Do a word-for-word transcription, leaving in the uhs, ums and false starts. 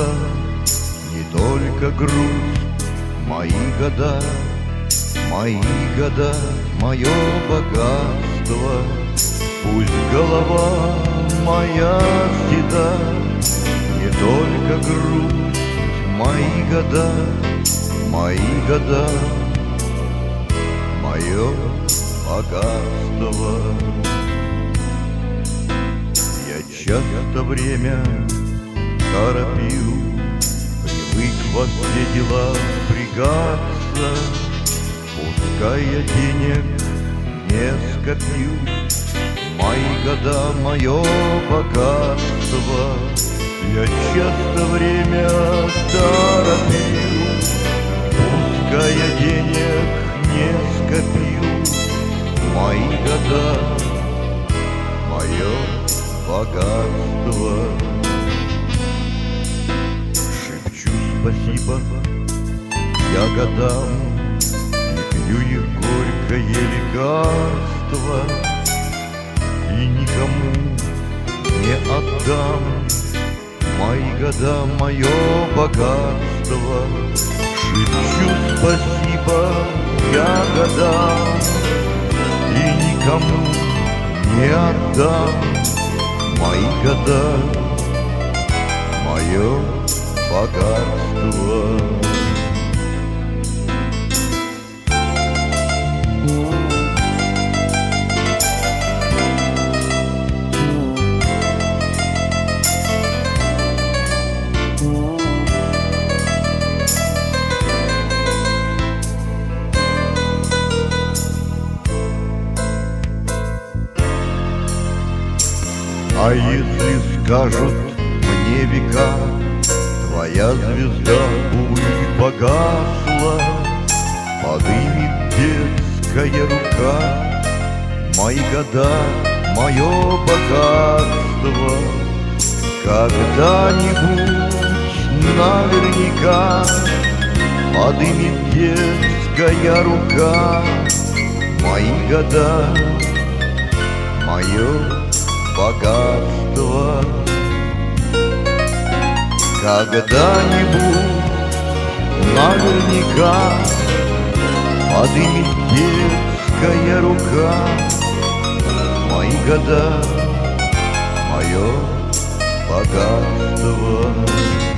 не только грусть, мои года, мои года, мое богатство. Пусть голова моя седа, не только грусть, мои года, мои года, мое богатство. Я часто время торопил, привык во все дела впрягаться. Пускай я денег не скопил, мои года, мое богатство. Я часто время торопил, пускай я денег не скопил, мои года, мое богатство. Шепчу спасибо я годам, и пью их горькое лекарство, и никому не отдам мои года, мое богатство. Шепчу спасибо я годам, и никому не отдам мои года, мое богатство. А если скажут мне века, твоя звезда, увы, погасла, подымет детская рука мои года, мое богатство. Когда-нибудь наверняка подымет детская рука мои года, мое богатство. Когда-нибудь наверняка подымет детская рука мои года, мое богатство.